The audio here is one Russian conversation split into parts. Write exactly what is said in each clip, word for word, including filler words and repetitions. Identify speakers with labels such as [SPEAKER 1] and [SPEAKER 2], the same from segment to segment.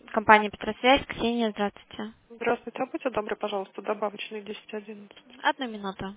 [SPEAKER 1] Компания Петросвязь, Ксения, здравствуйте.
[SPEAKER 2] Здравствуйте, а будьте добры, пожалуйста, добавочный десять одиннадцать.
[SPEAKER 1] Одну минуту.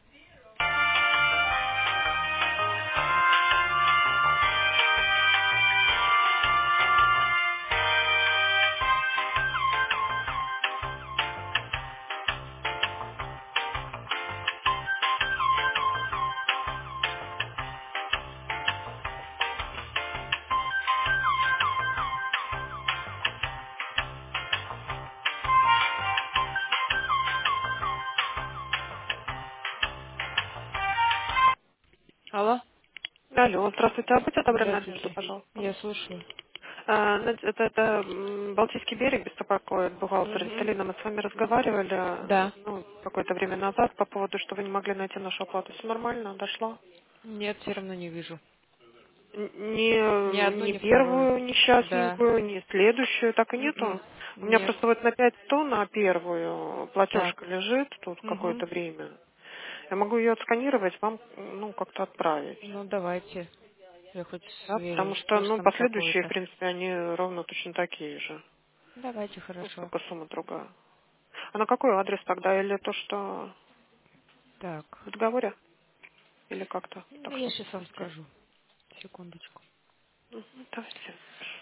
[SPEAKER 1] Алло,
[SPEAKER 2] Алло, здравствуйте, а будьте добры, Надежда,
[SPEAKER 1] здравствуйте.
[SPEAKER 2] пожалуйста.
[SPEAKER 1] Я слушаю.
[SPEAKER 2] А, Над- это, это м, Балтийский берег, беспокоит бухгалтер
[SPEAKER 1] Угу.
[SPEAKER 2] Виталина. Мы с вами разговаривали
[SPEAKER 1] Да.
[SPEAKER 2] ну, какое-то время назад по поводу, что вы не могли найти нашу оплату. Все нормально, дошла?
[SPEAKER 1] Нет, все равно не вижу.
[SPEAKER 2] Н-
[SPEAKER 1] Ни
[SPEAKER 2] Не,
[SPEAKER 1] одну,
[SPEAKER 2] не
[SPEAKER 1] ни вторую.
[SPEAKER 2] первую
[SPEAKER 1] Да.
[SPEAKER 2] несчастненькую, не следующую, так и
[SPEAKER 1] М-м.
[SPEAKER 2] нету. У меня
[SPEAKER 1] Нет.
[SPEAKER 2] просто вот на пять сто на первую
[SPEAKER 1] Так.
[SPEAKER 2] платежка лежит тут
[SPEAKER 1] Угу.
[SPEAKER 2] какое-то время. Я могу ее отсканировать, вам ну как-то отправить.
[SPEAKER 1] Ну, давайте. Я хоть
[SPEAKER 2] Да, потому
[SPEAKER 1] сверю,
[SPEAKER 2] что,
[SPEAKER 1] что ж
[SPEAKER 2] ну,
[SPEAKER 1] там
[SPEAKER 2] последующие, в
[SPEAKER 1] такое-то.
[SPEAKER 2] принципе, они ровно точно такие же.
[SPEAKER 1] Давайте,
[SPEAKER 2] Ну,
[SPEAKER 1] хорошо.
[SPEAKER 2] только сумма другая. А на какой адрес тогда? Или то, что
[SPEAKER 1] Так.
[SPEAKER 2] в договоре? Или как-то?
[SPEAKER 1] Ну,
[SPEAKER 2] Так,
[SPEAKER 1] я
[SPEAKER 2] чтобы
[SPEAKER 1] сейчас вам
[SPEAKER 2] найти.
[SPEAKER 1] скажу. Секундочку.
[SPEAKER 2] Мгм, давайте.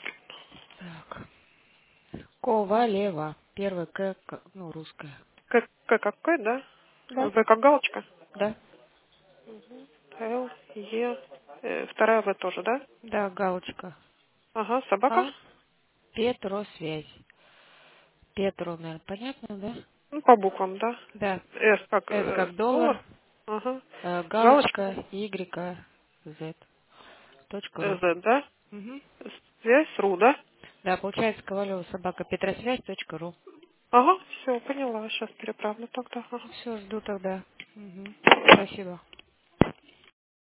[SPEAKER 1] Так. Ковалева. Первая К, К- ну, русская.
[SPEAKER 2] К, К какой, да?
[SPEAKER 1] Да.
[SPEAKER 2] В как галочка?
[SPEAKER 1] Да.
[SPEAKER 2] Л, Е. Э, вторая В тоже, да?
[SPEAKER 1] Да, галочка.
[SPEAKER 2] Ага, собака?
[SPEAKER 1] А. Петросвязь. Петро, наверное, понятно, да?
[SPEAKER 2] Ну, по буквам, да.
[SPEAKER 1] Да.
[SPEAKER 2] С как
[SPEAKER 1] С
[SPEAKER 2] э,
[SPEAKER 1] как доллар,
[SPEAKER 2] доллар. Ага.
[SPEAKER 1] э,
[SPEAKER 2] Галочка.
[SPEAKER 1] галочка, Y, Z. Точка
[SPEAKER 2] Э,
[SPEAKER 1] ру.
[SPEAKER 2] З, да?
[SPEAKER 1] Угу.
[SPEAKER 2] Связь, ру, да?
[SPEAKER 1] Да, получается Ковалева собака Петросвязь. Точка ру.
[SPEAKER 2] Ага, все, поняла. Сейчас переправлю тогда. Ага.
[SPEAKER 1] Все, жду тогда. Угу. Спасибо.